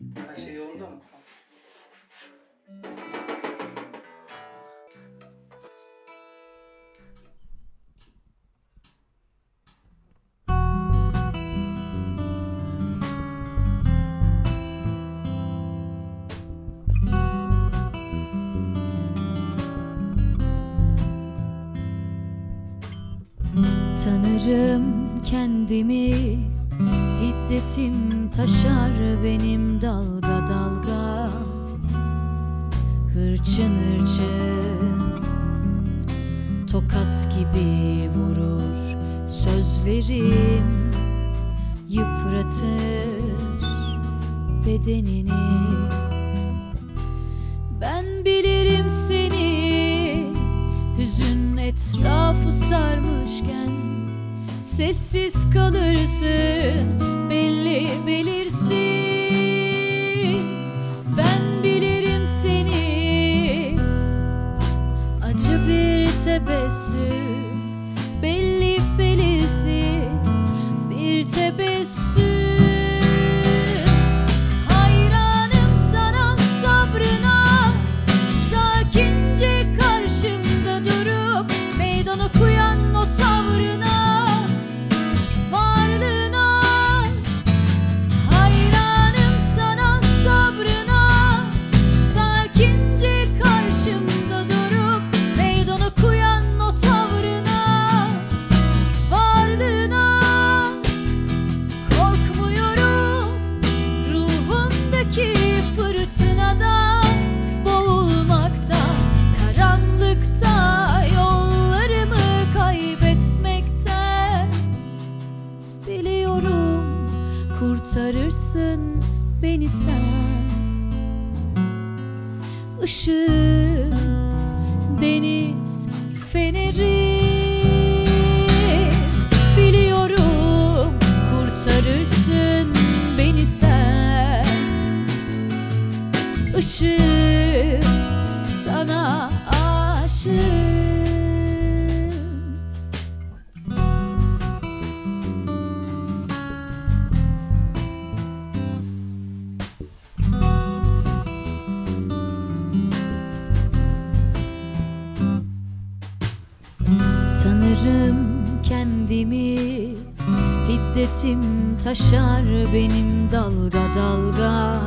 Her şey yolunda mı? Tanırım kendimi, hiddetim taşar benim dalga dalga. Hırçın hırçın tokat gibi vurur sözlerim, yıpratır bedenini. Ben bilirim seni, hüzün etrafı sarmışken sessiz kalırsın, belli belirsiz. Ben bilirim seni, acı bir tebessüm, belli belirsiz bir tebessüm. Hayranım sana, sabrına, sakince karşımda durup meydan okuyan o tavrına. Kurtarırsın beni sen. Işığım, deniz feneri. Biliyorum kurtarırsın beni sen. Işığım, sana aşığım. Tanırım kendimi, hiddetim taşar benim dalga dalga.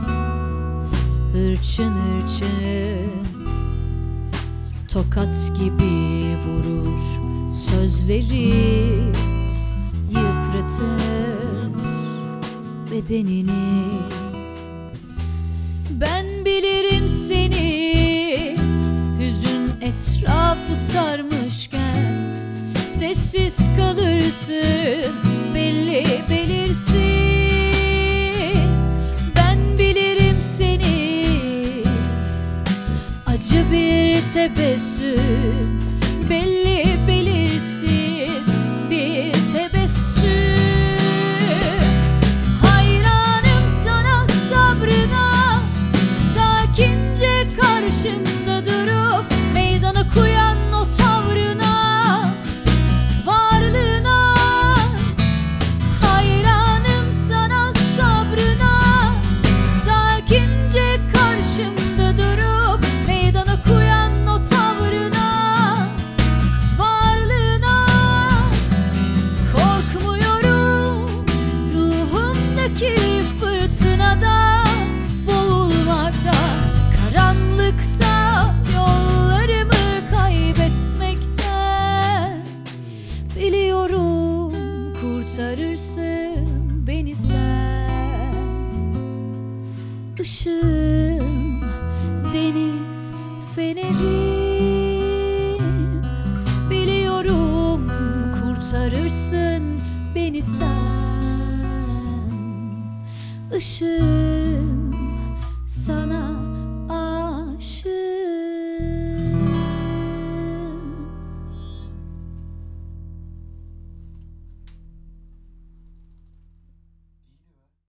Hırçın hırçın tokat gibi vurur sözleri, yıpratır bedenini. Ben bilirim seni, hüzün etrafı sarmışken sessiz kalırsın, belli belirsiz. Ben bilirim seni, acı bir tebessüm, belli belirsiz bir tebessüm. Hayranım sana, sabrına, sakince karşımda durup meydan okuyan o tavrına. Biliyorum kurtarırsın beni sen. Işığım, deniz fenerim. Biliyorum kurtarırsın beni sen. Işığım,